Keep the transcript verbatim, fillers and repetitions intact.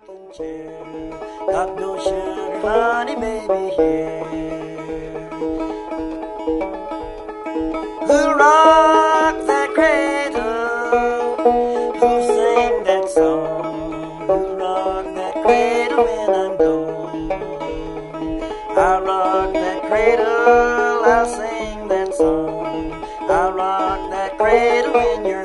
rocking chair. Got no sugar, honey, baby, here. Who rocked that cradle? Who sang that song? Who rocked that cradle when I'm gone? I rock that cradle, I'll sing that song. I rock that cradle when you're